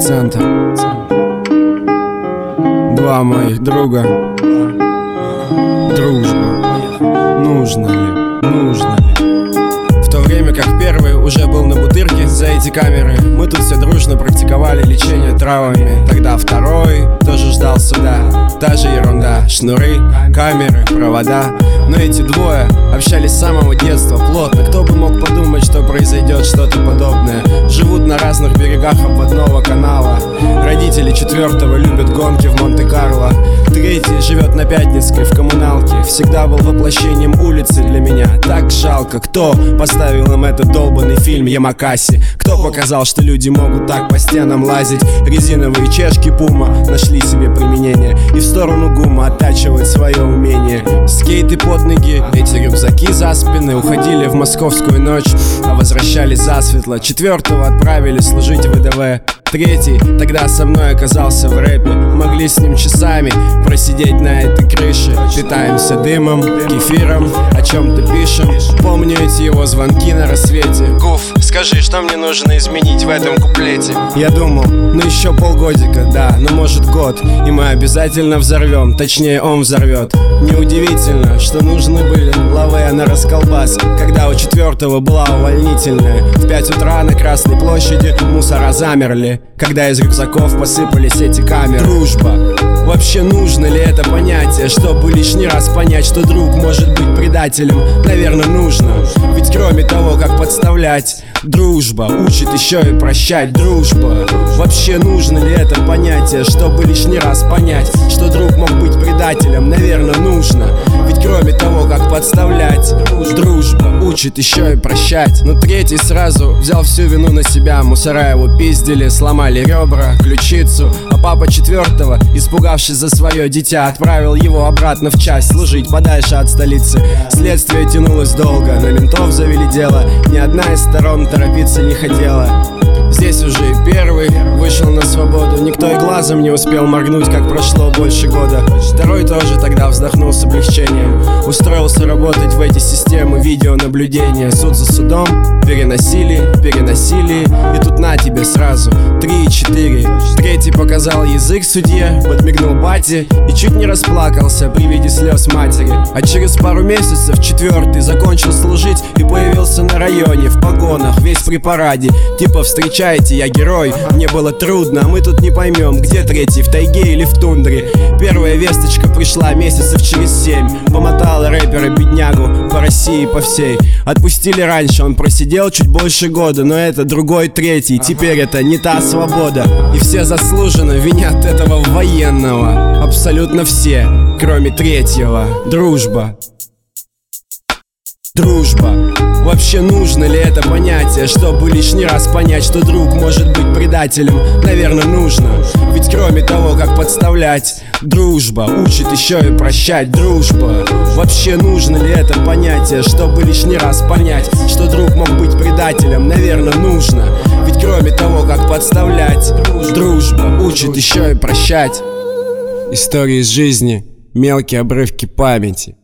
Центр. Два моих друга. Дружба. Нужно ли? Нужно ли? В то время как первый уже был на бутырке за эти камеры, мы тут все дружно практиковали лечение травами. Тогда второй тоже ждал суда. Та же ерунда: шнуры, камеры, провода. Но эти двое общались с самого детства плотно. Кто бы мог подумать, что произойдет что-то подобное. Живут на разных берегах обводного канала. Родители четвертого любят гонки в Монте-Карло. Третий живет на Пятницкой в коммуналке. Всегда был воплощением улицы для меня. Так жалко, кто поставил им этот долбанный фильм Ямакаси. Кто показал, что люди могут так по стенам лазить. Резиновые чешки Пума нашли себе применение. И в сторону ГУМа оттачивать свое умение. Скейты под ноги, эти рюкзаки за спины. Уходили в московскую ночь, а возвращались засветло. Четвертого отправили служить в ВДВ. Третий тогда со мной оказался в рэпе. Могли с ним часами просидеть на этой крыше. Питаемся дымом, кефиром, о чем-то пишем. Помню эти его звонки на рассвете. Гуф, скажи, что мне нужно изменить в этом куплете? Я думал, ну еще полгодика, да, ну может год, и мы обязательно взорвем, точнее он взорвет. Неудивительно, что нужны были лавэ на расколбас, когда у четвертого была увольнительная. В 5 утра на Красной площади мусора замерли, когда из рюкзаков посыпались эти камеры. Дружба. Вообще нужно ли это понятие, чтобы лишний раз понять, что друг может быть предателем? Наверное, нужно. Ведь кроме того, как подставлять, дружба учит еще и прощать. Дружба. Вообще нужно ли это понятие, чтобы лишний раз понять, что друг мог быть предателем? Наверное, нужно. Ведь кроме того, как подставлять, дружба учит еще и прощать. Но третий сразу взял всю вину на себя. Мусора его пиздили, сломали ребра, ключицу. А папа четвертого, испугавшись за свое дитя, отправил его обратно в часть служить подальше от столицы. Следствие тянулось долго, на ментов завели дело. Ни одна из сторон торопиться не хотела. Здесь уже и первый вышел на свободу. Никто и глазом не успел моргнуть, как прошло больше года. Второй тоже тогда вздохнул с облегчением. Устроился работать в эти системы видеонаблюдения. Суд за судом, переносили. И тут на тебе сразу 3 и 4. Третий показал язык судье, подмигнул бате и чуть не расплакался при виде слез матери. А через пару месяцев четвертый закончил служить и появился на районе в погонах, весь при параде. Типа: встречайте, я герой, мне было трудно, а мы тут не поймем, где третий, в тайге или в тундре. Первая весточка пришла месяцев через 7. Помотала рэпера беднягу по России по всей. Отпустили раньше, он просидел чуть больше года, но это другой третий, теперь это не та свобода. И все заслуженно винят этого военного. Абсолютно все, кроме третьего. Дружба. Дружба. Вообще нужно ли это понятие, чтобы лишний раз понять, что друг может быть предателем? Наверное, нужно. Ведь кроме того, как подставлять, дружба учит еще и прощать. Дружба. Вообще нужно ли это понятие, чтобы лишний раз понять, что друг мог быть предателем? Наверное, нужно. Ведь кроме того, как подставлять, дружба учит еще и прощать. Истории из жизни, мелкие обрывки памяти.